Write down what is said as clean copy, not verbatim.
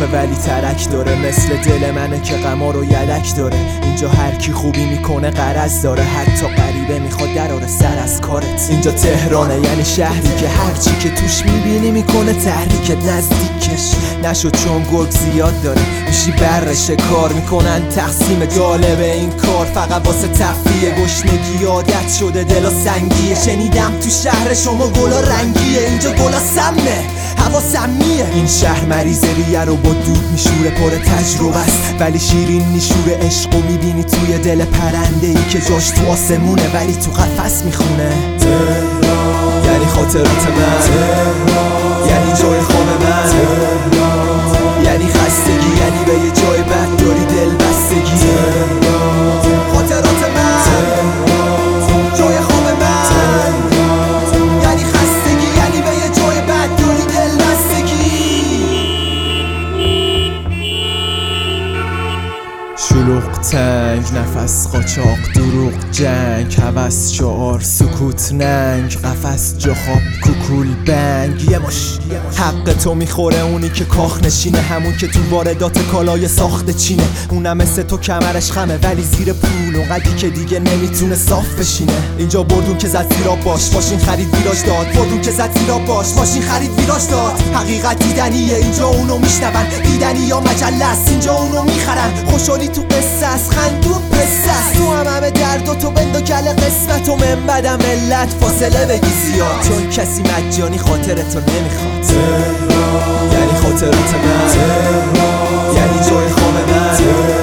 صافه ولی ترک داره، مثل دل منه که غما رو یدک داره. اینجا هر کی خوبی میکنه غرض داره، حتی غریبه میخواد دراره سر از کارت. اینجا تهرانه یعنی شهری که هرچی که توش میبینی میکنه تحریکت نزدیکش نشد، چون گرگ زیاد داره میشی برشه کار میکنن تقسیم. جالبه این کار فقط واسه تفریه، گشنگی عادت شده دلا سنگیه. شنیدم تو شهر شما گلا رنگیه، اینجا گلا سمه هوا سمیه. این شهر مریض ریه رو با دود میشوره، پر تجربه است ولی شیرین میشوره. عشقو میبینی توی دل پرنده ای که جاش تو آسمونه ولی تو قفس میخونه. یعنی خاطرات من، یعنی جای خواب من، یعنی خستگی، یعنی به یه جای بد داری دل بستگی. خاطرات من، جای خواب من، یعنی خستگی، یعنی به یه جای بد داری دل بستگی. شلوغ تنگ، نفس قاچاق، دروغ جنگ، هوس شعار، سکوت ننگ، قفس جا خواب، کوکول بنگ. یه مش حق تو میخوره اونی که کاخ نشینه، همون که تو واردات کالای ساخته چینه. اونم مثل تو کمرش خمه ولی زیر پول اونقدی که دیگه نمیتونه صاف بشینه. اینجا بردون که زد زیرا باش، ماشین خرید ویراج داد. بردون که زد زیرا باش، ماشین خرید ویراج داد. حقیقت دیدنیه، اینجا اونو میشنون. دیدنی یا مجله است، اینجا اونو میخرن. خوشحالی تو قصه است، خندون قصه است. تو همه درد و تو بند و گل قسمت و من بدم ملت فاصله بگی زیاد، چون کسی مجانی خاطرتو نمیخواد. یعنی خاطرات من، یعنی جای خواب من،